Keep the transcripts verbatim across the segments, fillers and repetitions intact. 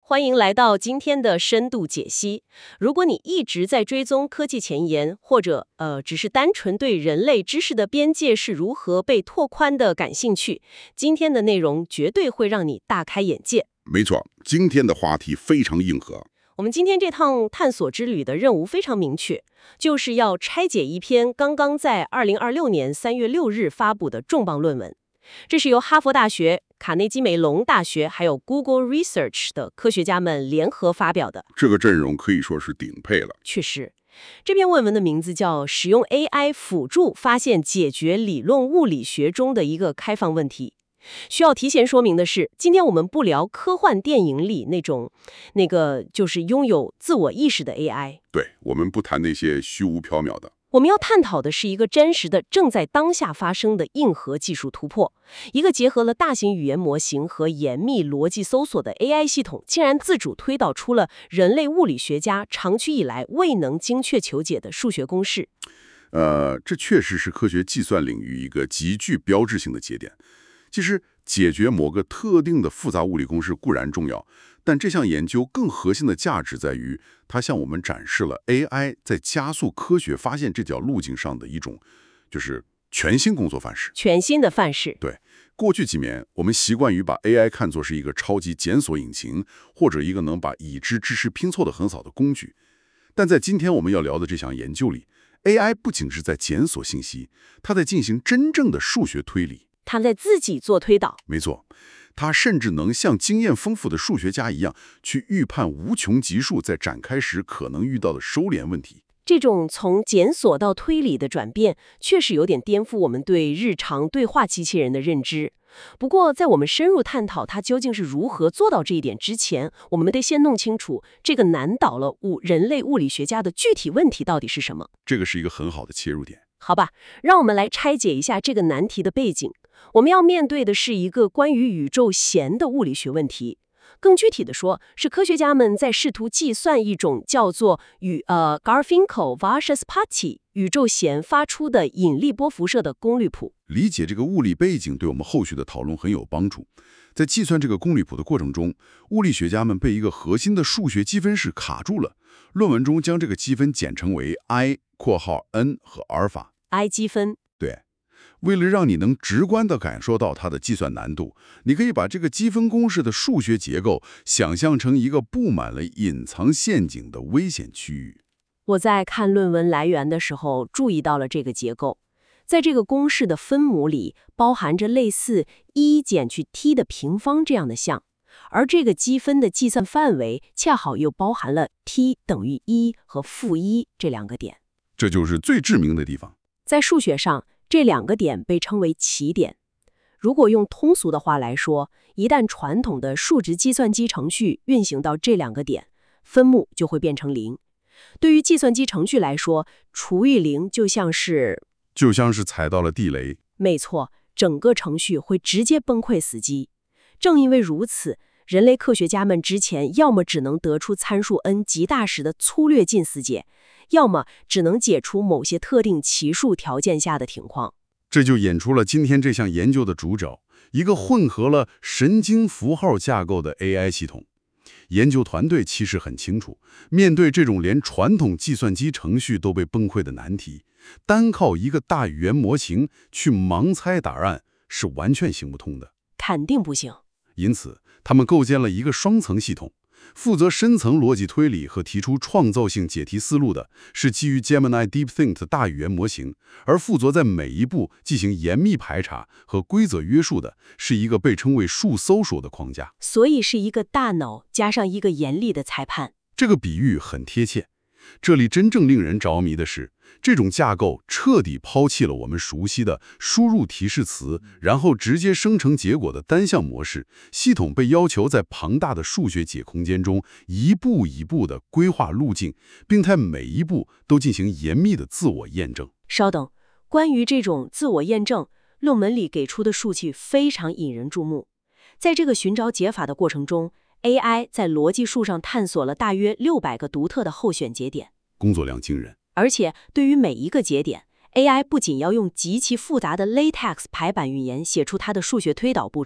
欢迎来到今天的深度解析。如果你一直在追踪科技前沿，或者呃只是单纯对人类知识的边界是如何被拓宽的感兴趣，今天的内容绝对会让你大开眼界。 没错，今天的话题非常硬核。 我们今天这趟探索之旅的任务非常明确，就是要拆解一篇刚刚在二零二六年三月六日发布的重磅论文。这是由哈佛大学、卡内基梅隆大学还有 Google Research 的科学家们联合发表的。 这个阵容可以说是顶配了。 确实，这篇论文的名字叫《使用 A I 辅助发现解决理论物理学中的一个开放问题》。需要提前说明的是，今天我们不聊科幻电影里那种那个就是拥有自我意识的 A I。 对，我们不谈那些虚无缥缈的。 我们要探讨的是一个真实的、正在当下发生的硬核技术突破，一个结合了大型语言模型和严密逻辑搜索的 A I 系统，竟然自主推导出了人类物理学家长期以来未能精确求解的数学公式。 呃，这确实是科学计算领域一个极具标志性的节点。其实，解决某个特定的复杂物理公式固然重要，但这项研究更核心的价值在于，它向我们展示了 A I 在加速科学发现这条路径上的一种，就是全新工作范式。 全新的范式。 对，过去几年，我们习惯于把 A I 看作是一个超级检索引擎，或者一个能把已知知识拼凑的很好的工具。但在今天我们要聊的这项研究里 ，A I 不仅是在检索信息，它在进行真正的数学推理。 他在自己做推导。 没错，他甚至能像经验丰富的数学家一样，去预判无穷级数在展开时可能遇到的收敛问题。 这种从检索到推理的转变，确实有点颠覆我们对日常对话机器人的认知。不过，在我们深入探讨它究竟是如何做到这一点之前，我们得先弄清楚这个难倒了物人类物理学家的具体问题到底是什么。 这个是一个很好的切入点。 好吧，让我们来拆解一下这个难题的背景。我们要面对的是一个关于宇宙弦的物理学问题。更具体的说，是科学家们在试图计算一种叫做与呃 Garfinkel-Varshes-Patty 宇宙弦发出的引力波辐射的功率谱。 理解这个物理背景对我们后续的讨论很有帮助。在计算这个功率谱的过程中，物理学家们被一个核心的数学积分式卡住了。论文中将这个积分简称为 I（ 括号 n 和阿尔法）。 I 积分。 对。为了让你能直观地感受到它的计算难度，你可以把这个积分公式的数学结构想象成一个布满了隐藏陷阱的危险区域。 我在看论文来源的时候注意到了这个结构。在这个公式的分母里，包含着类似一减去 t 的平方这样的项，而这个积分的计算范围恰好又包含了 t 等于一和负一这两个点。 这就是最致命的地方。 在数学上，这两个点被称为奇点。如果用通俗的话来说，一旦传统的数值计算机程序运行到这两个点，分母就会变成零。对于计算机程序来说，除以零就像是就像是踩到了地雷。 没错，整个程序会直接崩溃死机。正因为如此，人类科学家们之前要么只能得出参数 n 极大时的粗略近似解，要么只能解出某些特定奇数条件下的情况。 这就引出了今天这项研究的主轴，一个混合了神经符号架构的 A I 系统。研究团队其实很清楚，面对这种连传统计算机程序都被崩溃的难题，单靠一个大语言模型去盲猜答案是完全行不通的。 肯定不行。 因此，他们构建了一个双层系统。负责深层逻辑推理和提出创造性解题思路的是基于 Gemini DeepThink 的大语言模型，而负责在每一步进行严密排查和规则约束的是一个被称为数搜索的框架。 所以是一个大脑加上一个严厉的裁判。 这个比喻很贴切。这里真正令人着迷的是，这种架构彻底抛弃了我们熟悉的输入提示词，然后直接生成结果的单向模式。系统被要求在庞大的数学解空间中一步一步地规划路径，并在每一步都进行严密的自我验证。 稍等，关于这种自我验证，论文里给出的数据非常引人注目。在这个寻找解法的过程中，A I 在逻辑树上探索了大约六百个独特的候选节点， 工作量惊人。 而且对于每一个节点， A I 不仅要用极其复杂的 LaTeX 排版语言写出它的数学推导步骤，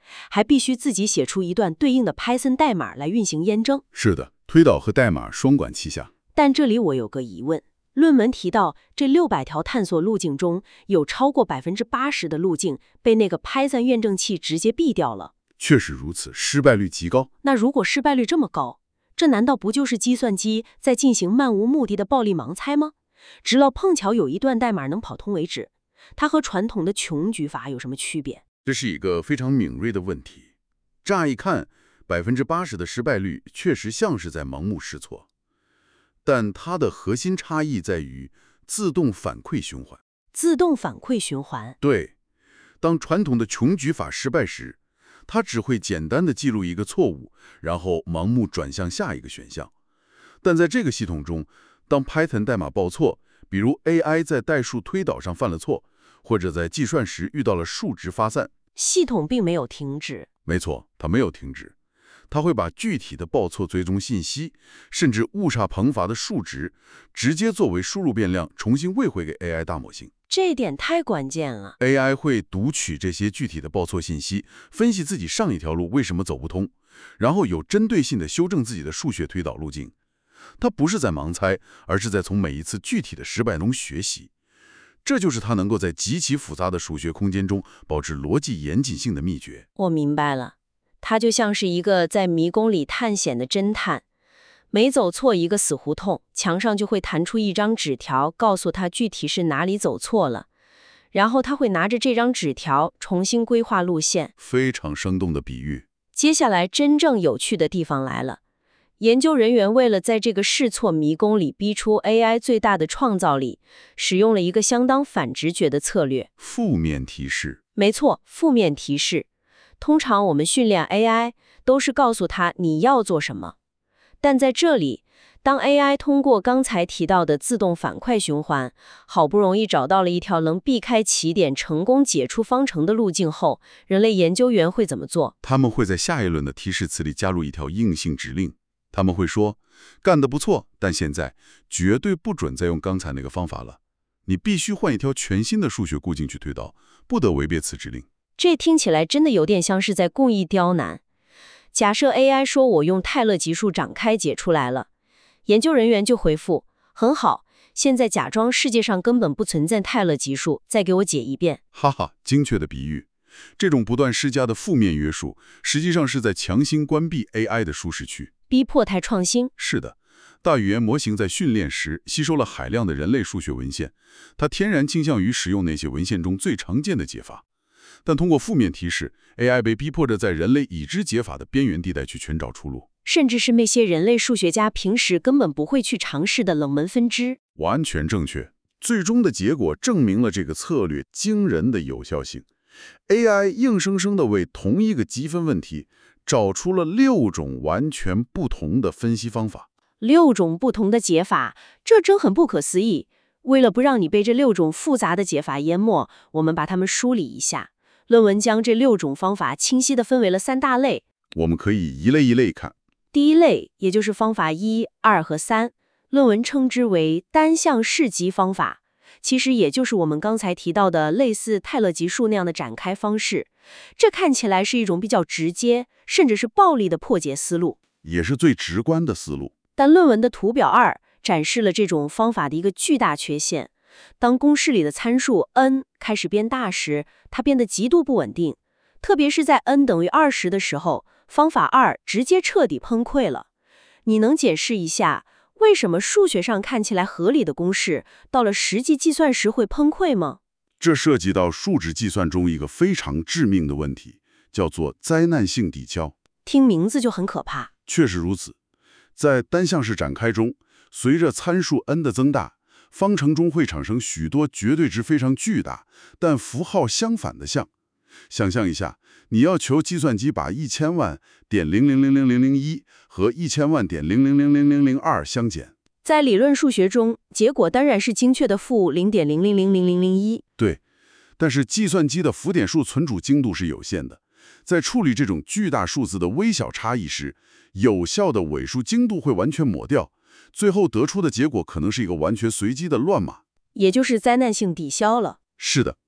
还必须自己写出一段对应的 Python 代码来运行验证。 是的，推导和代码双管齐下。 但这里我有个疑问，论文提到这六百条探索路径中有超过 百分之八十 的路径被那个 Python 验证器直接毙掉了。 确实如此，失败率极高。 那如果失败率这么高，这难道不就是计算机在进行漫无目的的暴力盲猜吗？直到碰巧有一段代码能跑通为止，它和传统的穷举法有什么区别？ 这是一个非常敏锐的问题。乍一看， 百分之八十 的失败率确实像是在盲目试错，但它的核心差异在于自动反馈循环。 自动反馈循环。 对，当传统的穷举法失败时，它只会简单的记录一个错误，然后盲目转向下一个选项。但在这个系统中，当 Python 代码报错，比如 A I 在代数推导上犯了错，或者在计算时遇到了数值发散， 系统并没有停止。 没错，它没有停止，它会把具体的报错追踪信息，甚至误差庞杂的数值，直接作为输入变量重新喂回给 A I 大模型。 这一点太关键了。 A I 会读取这些具体的报错信息，分析自己上一条路为什么走不通，然后有针对性的修正自己的数学推导路径。它不是在盲猜，而是在从每一次具体的失败中学习。这就是它能够在极其复杂的数学空间中保持逻辑严谨性的秘诀。 我明白了，它就像是一个在迷宫里探险的侦探，每走错一个死胡同，墙上就会弹出一张纸条，告诉他具体是哪里走错了。然后他会拿着这张纸条重新规划路线。 非常生动的比喻。 接下来真正有趣的地方来了。研究人员为了在这个试错迷宫里逼出 A I 最大的创造力，使用了一个相当反直觉的策略。 负面提示。 没错，负面提示。通常我们训练 A I 都是告诉他你要做什么，但在这里，当 A I 通过刚才提到的自动反馈循环，好不容易找到了一条能避开起点成功解出方程的路径后，人类研究员会怎么做？ 他们会在下一轮的提示词里加入一条硬性指令。他们会说，干得不错，但现在绝对不准再用刚才那个方法了。你必须换一条全新的数学路径去推导，不得违背此指令。 这听起来真的有点像是在故意刁难。假设 A I 说我用泰勒级数展开解出来了，研究人员就回复，很好，现在假装世界上根本不存在泰勒级数，再给我解一遍。 哈哈，精确的比喻。这种不断施加的负面约束，实际上是在强行关闭 A I 的舒适区， 逼迫它创新。 是的，大语言模型在训练时吸收了海量的人类数学文献，它天然倾向于使用那些文献中最常见的解法。但通过负面提示 ，A I 被逼迫着在人类已知解法的边缘地带去寻找出路， 甚至是那些人类数学家平时根本不会去尝试的冷门分支。 完全正确。最终的结果证明了这个策略惊人的有效性。A I 硬生生地为同一个积分问题找出了六种完全不同的分析方法。 六种不同的解法，这真很不可思议。为了不让你被这六种复杂的解法淹没，我们把它们梳理一下。论文将这六种方法清晰地分为了三大类。 我们可以一类一类看。 第一类，也就是方法一、二和三，论文称之为单项式集方法。其实也就是我们刚才提到的类似泰勒级数那样的展开方式，这看起来是一种比较直接，甚至是暴力的破解思路， 也是最直观的思路。 但论文的图表二展示了这种方法的一个巨大缺陷。当公式里的参数 n 开始变大时，它变得极度不稳定，特别是在 n 等于二十的时候，方法二直接彻底崩溃了。你能解释一下为什么数学上看起来合理的公式，到了实际计算时会崩溃吗？ 这涉及到数值计算中一个非常致命的问题，叫做灾难性抵消。 听名字就很可怕。 确实如此。在单项式展开中，随着参数 n 的增大，方程中会产生许多绝对值非常巨大，但符号相反的项。想象一下，你要求计算机把一千万点零零零零零零一和一千万点零零零零零零二相减。 在理论数学中，结果当然是精确的负零点零零零零零零一。 对，但是计算机的浮点数存储精度是有限的，在处理这种巨大数字的微小差异时，有效的尾数精度会完全抹掉，最后得出的结果可能是一个完全随机的乱码， 也就是灾难性抵消了。 是的。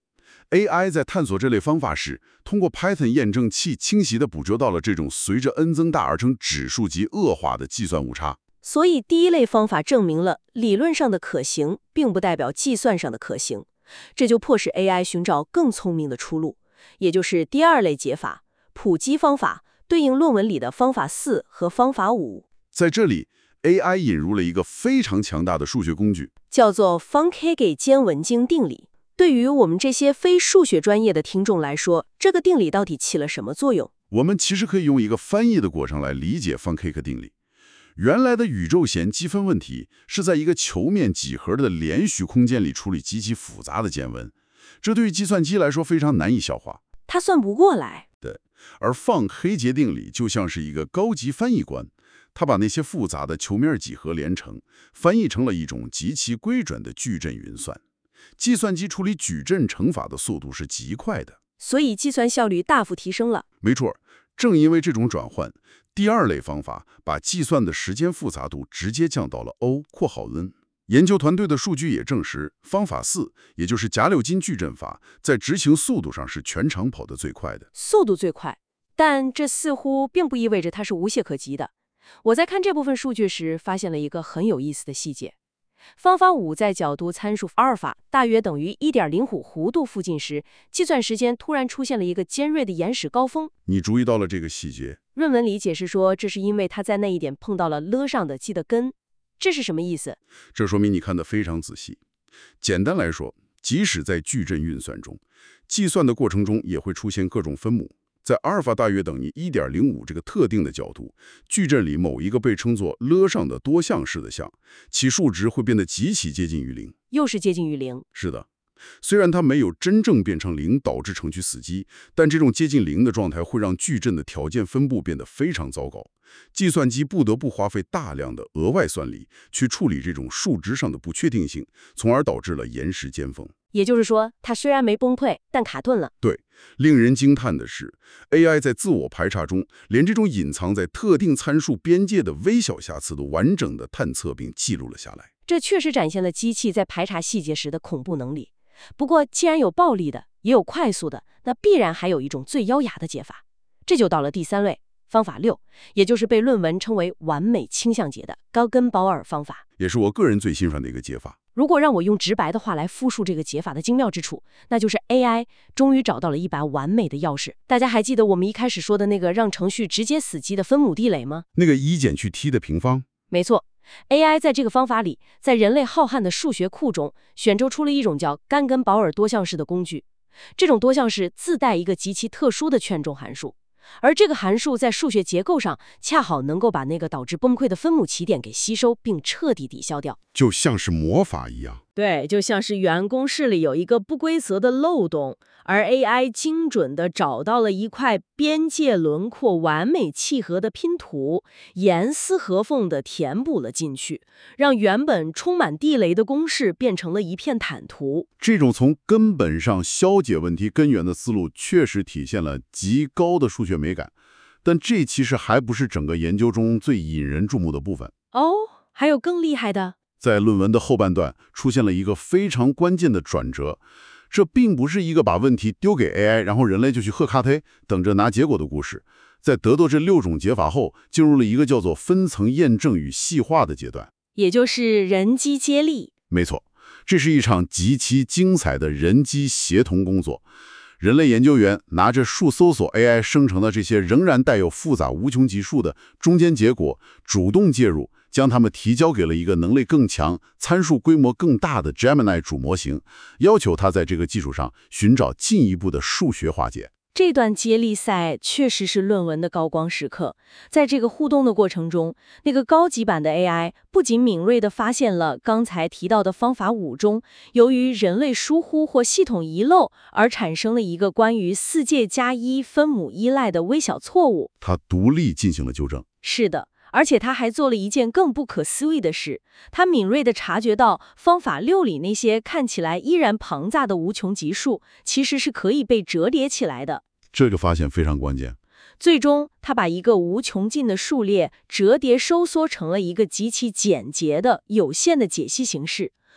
A I 在探索这类方法时，通过 Python 验证器清晰地捕捉到了这种随着 n 增大而成指数级恶化的计算误差。 所以第一类方法证明了理论上的可行，并不代表计算上的可行，这就迫使 A I 寻找更聪明的出路，也就是第二类解法——普及方法，对应论文里的方法四和方法五。 在这里 ，A I 引入了一个非常强大的数学工具， 叫做 Funkage 间文经定理。对于我们这些非数学专业的听众来说，这个定理到底起了什么作用？ 我们其实可以用一个翻译的过程来理解 Funkage 定理。原来的宇宙弦积分问题是在一个球面几何的连续空间里处理极其复杂的键文，这对于计算机来说非常难以消化， 它算不过来。 对，而放黑杰定理就像是一个高级翻译官，他把那些复杂的球面几何连成，翻译成了一种极其规准的矩阵运算。计算机处理矩阵乘法的速度是极快的， 所以计算效率大幅提升了。 没错，正因为这种转换，第二类方法把计算的时间复杂度直接降到了 O（ 括号 n）。研究团队的数据也证实，方法四，也就是贾柳金矩阵法，在执行速度上是全场跑得最快的。 速度最快，但这似乎并不意味着它是无懈可击的。我在看这部分数据时，发现了一个很有意思的细节。方法五在角度参数阿尔法大约等于 一点零五 弧度附近时，计算时间突然出现了一个尖锐的延时高峰。 你注意到了这个细节？ 论文里解释说，这是因为它在那一点碰到了了上的积的根。这是什么意思？ 这说明你看得非常仔细。简单来说，即使在矩阵运算中，计算的过程中也会出现各种分母。在阿尔法大约等于 一点零五 这个特定的角度，矩阵里某一个被称作了上的多项式的项，其数值会变得极其接近于零。 又是接近于零。 是的，虽然它没有真正变成零导致程序死机，但这种接近零的状态会让矩阵的条件分布变得非常糟糕。计算机不得不花费大量的额外算力去处理这种数值上的不确定性，从而导致了延时尖峰。 也就是说，它虽然没崩溃，但卡顿了。 对，令人惊叹的是 ，A I 在自我排查中，连这种隐藏在特定参数边界的微小瑕疵都完整的探测并记录了下来。 这确实展现了机器在排查细节时的恐怖能力。不过，既然有暴力的，也有快速的，那必然还有一种最优雅的解法。这就到了第三类，方法六，也就是被论文称为完美倾向解的高根鲍尔方法， 也是我个人最欣赏的一个解法。 如果让我用直白的话来复述这个解法的精妙之处，那就是 A I 终于找到了一把完美的钥匙。大家还记得我们一开始说的那个让程序直接死机的分母地垒吗？ 那个一减去 t 的平方？ 没错。A I 在这个方法里，在人类浩瀚的数学库中选择出了一种叫甘根鲍尔多项式的工具。这种多项式自带一个极其特殊的权重函数，而这个函数在数学结构上恰好能够把那个导致崩溃的分母起点给吸收并彻底抵消掉， 就像是魔法一样。 对，就像是原公式里有一个不规则的漏洞，而 A I 精准地找到了一块边界轮廓完美契合的拼图，严丝合缝地填补了进去，让原本充满地雷的公式变成了一片坦途。 这种从根本上消解问题根源的思路，确实体现了极高的数学美感。但这其实还不是整个研究中最引人注目的部分。 哦，还有更厉害的。 在论文的后半段出现了一个非常关键的转折，这并不是一个把问题丢给 A I， 然后人类就去喝咖啡等着拿结果的故事。在得到这六种解法后，进入了一个叫做分层验证与细化的阶段， 也就是人机接力。 没错，这是一场极其精彩的人机协同工作。人类研究员拿着数搜索 A I 生成的这些仍然带有复杂无穷级数的中间结果，主动介入，将它们提交给了一个能力更强、参数规模更大的 Gemini 主模型，要求它在这个基础上寻找进一步的数学化解。 这段接力赛确实是论文的高光时刻。在这个互动的过程中，那个高级版的 A I 不仅敏锐地发现了刚才提到的方法五中，由于人类疏忽或系统遗漏而产生了一个关于四界加一分母依赖的微小错误。 它独立进行了纠正。 是的。而且他还做了一件更不可思议的事，他敏锐地察觉到方法六里那些看起来依然庞大的无穷级数，其实是可以被折叠起来的。 这个发现非常关键。 最终，他把一个无穷尽的数列折叠收缩成了一个极其简洁的有限的解析形式。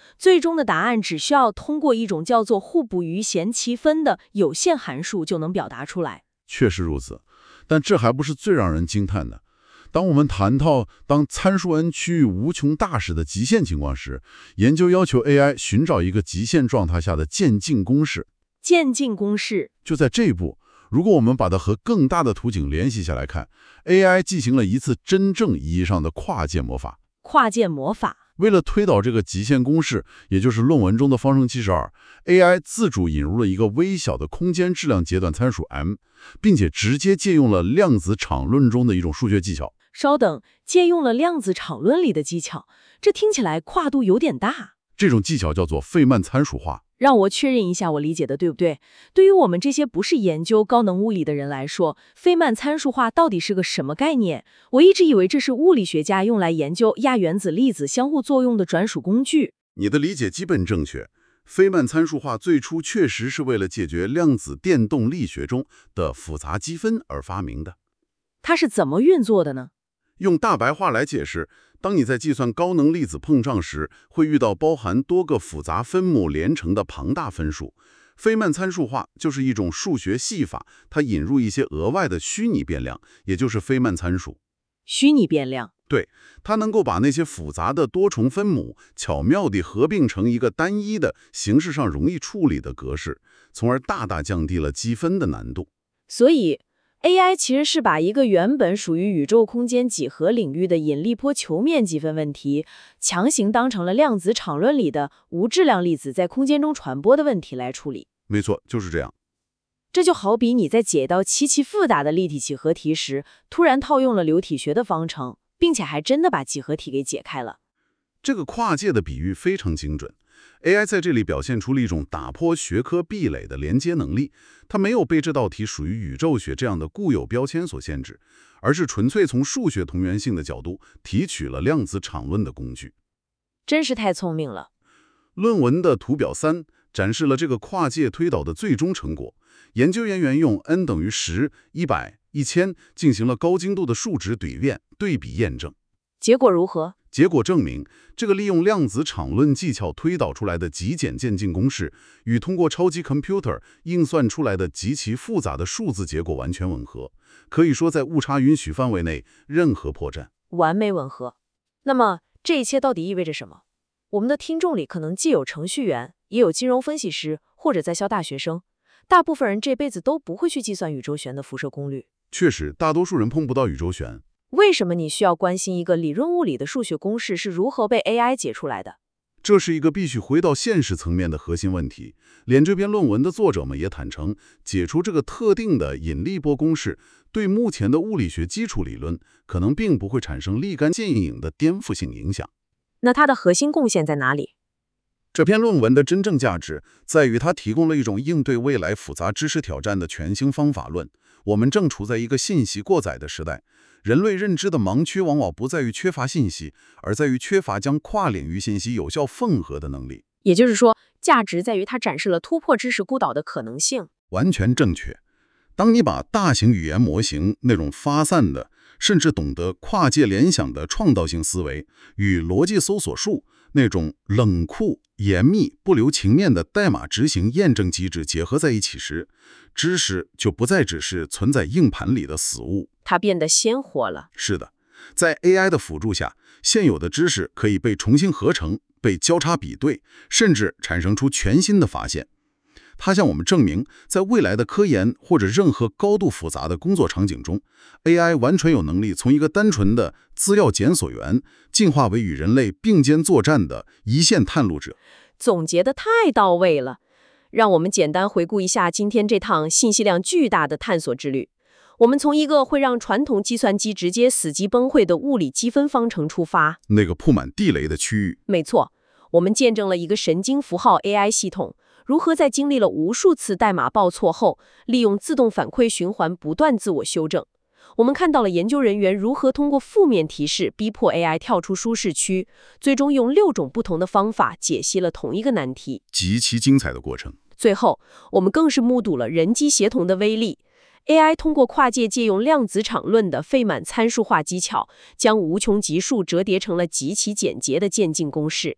最终的答案只需要通过一种叫做互补余弦奇分的有限函数就能表达出来。 确实如此，但这还不是最让人惊叹的。当我们谈到当参数 n 趋于无穷大时的极限情况时，研究要求 A I 寻找一个极限状态下的渐进公式。 渐进公式就在这一步，如果我们把它和更大的图景联系下来看， A I 进行了一次真正意义上的跨界魔法。 跨界魔法。 为了推导这个极限公式，也就是论文中的方程七十二 ，A I 自主引入了一个微小的空间质量阶段参数 m， 并且直接借用了量子场论中的一种数学技巧。 稍等，借用了量子场论里的技巧，这听起来跨度有点大。 这种技巧叫做费曼参数化。 让我确认一下我理解的对不对？对于我们这些不是研究高能物理的人来说，费曼参数化到底是个什么概念？我一直以为这是物理学家用来研究亚原子粒子相互作用的专属工具。 你的理解基本正确。费曼参数化最初确实是为了解决量子电动力学中的复杂积分而发明的。 它是怎么运作的呢？ 用大白话来解释，当你在计算高能粒子碰撞时，会遇到包含多个复杂分母连成的庞大分数。费曼参数化就是一种数学系法，它引入一些额外的虚拟变量，也就是费曼参数。 虚拟变量。 对，它能够把那些复杂的多重分母巧妙地合并成一个单一的、形式上容易处理的格式，从而大大降低了积分的难度。 所以A I 其实是把一个原本属于宇宙空间几何领域的引力波球面积分问题，强行当成了量子场论里的无质量粒子在空间中传播的问题来处理。 没错，就是这样。 这就好比你在解一道极其复杂的立体几何题时，突然套用了流体学的方程，并且还真的把几何题给解开了。 这个跨界的比喻非常精准。A I 在这里表现出了一种打破学科壁垒的连接能力，它没有被这道题属于宇宙学这样的固有标签所限制，而是纯粹从数学同源性的角度提取了量子场论的工具。 真是太聪明了。 论文的图表三展示了这个跨界推导的最终成果。研究人员用 n 等于十、一百、一千进行了高精度的数值对验对比验证。 结果如何？ 结果证明，这个利用量子场论技巧推导出来的极简渐进公式，与通过超级 computer 运算出来的极其复杂的数字结果完全吻合，可以说在误差允许范围内，任何破绽完美吻合。那么这一切到底意味着什么？我们的听众里可能既有程序员，也有金融分析师，或者在校大学生。大部分人这辈子都不会去计算宇宙弦的辐射功率。 确实，大多数人碰不到宇宙弦。 为什么你需要关心一个理论物理的数学公式是如何被 A I 解出来的？ 这是一个必须回到现实层面的核心问题。连这篇论文的作者们也坦诚，解出这个特定的引力波公式，对目前的物理学基础理论可能并不会产生立竿见影的颠覆性影响。 那它的核心贡献在哪里？ 这篇论文的真正价值在于它提供了一种应对未来复杂知识挑战的全新方法论。我们正处在一个信息过载的时代，人类认知的盲区往往不在于缺乏信息，而在于缺乏将跨领域信息有效缝合的能力。 也就是说，价值在于它展示了突破知识孤岛的可能性。 完全正确。当你把大型语言模型那种发散的，甚至懂得跨界联想的创造性思维，与逻辑搜索术那种冷酷、严密、不留情面的代码执行验证机制结合在一起时，知识就不再只是存在硬盘里的死物， 它变得鲜活了。 是的，在 A I 的辅助下，现有的知识可以被重新合成、被交叉比对，甚至产生出全新的发现。它向我们证明，在未来的科研或者任何高度复杂的工作场景中， A I 完全有能力从一个单纯的资料检索员进化为与人类并肩作战的一线探路者。 总结得太到位了。让我们简单回顾一下今天这趟信息量巨大的探索之旅。我们从一个会让传统计算机直接死机崩溃的物理积分方程出发， 那个铺满地雷的区域。 没错，我们见证了一个神经符号 A I 系统如何在经历了无数次代码报错后，利用自动反馈循环不断自我修正。我们看到了研究人员如何通过负面提示逼迫 A I 跳出舒适区，最终用六种不同的方法解析了同一个难题， 极其精彩的过程。 最后，我们更是目睹了人机协同的威力。A I 通过跨界借用量子场论的费满参数化技巧，将无穷级数折叠成了极其简洁的渐进公式。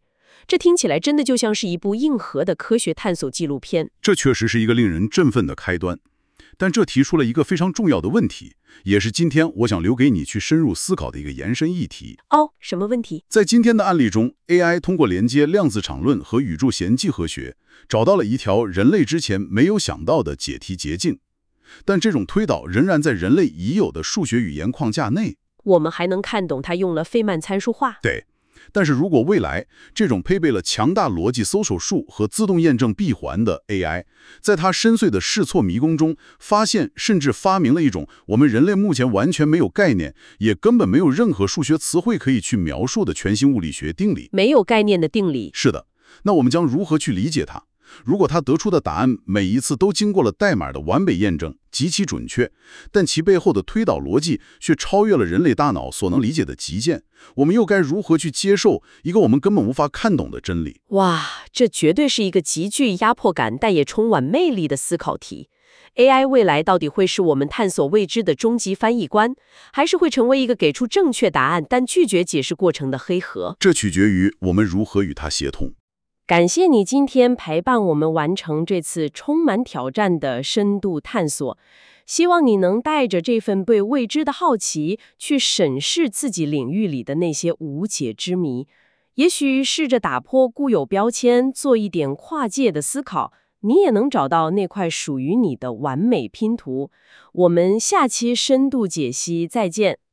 这听起来真的就像是一部硬核的科学探索纪录片。 这确实是一个令人振奋的开端。但这提出了一个非常重要的问题，也是今天我想留给你去深入思考的一个延伸议题。 哦，什么问题？ 在今天的案例中 ，A I 通过连接量子场论和宇宙弦几何学，找到了一条人类之前没有想到的解题捷径。但这种推导仍然在人类已有的数学语言框架内。 我们还能看懂它用了费曼参数化。 对。但是如果未来这种配备了强大逻辑搜索术和自动验证闭环的 A I， 在它深邃的试错迷宫中发现甚至发明了一种我们人类目前完全没有概念，也根本没有任何数学词汇可以去描述的全新物理学定理， 没有概念的定理。 是的，那我们将如何去理解它？如果它得出的答案每一次都经过了代码的完美验证，极其准确，但其背后的推导逻辑却超越了人类大脑所能理解的极限，我们又该如何去接受一个我们根本无法看懂的真理？ 哇，这绝对是一个极具压迫感但也充满魅力的思考题。A I 未来到底会是我们探索未知的终极翻译官，还是会成为一个给出正确答案但拒绝解释过程的黑盒？ 这取决于我们如何与它协同。 感谢你今天陪伴我们完成这次充满挑战的深度探索，希望你能带着这份对未知的好奇去审视自己领域里的那些无解之谜，也许试着打破固有标签，做一点跨界的思考，你也能找到那块属于你的完美拼图。我们下期深度解析再见。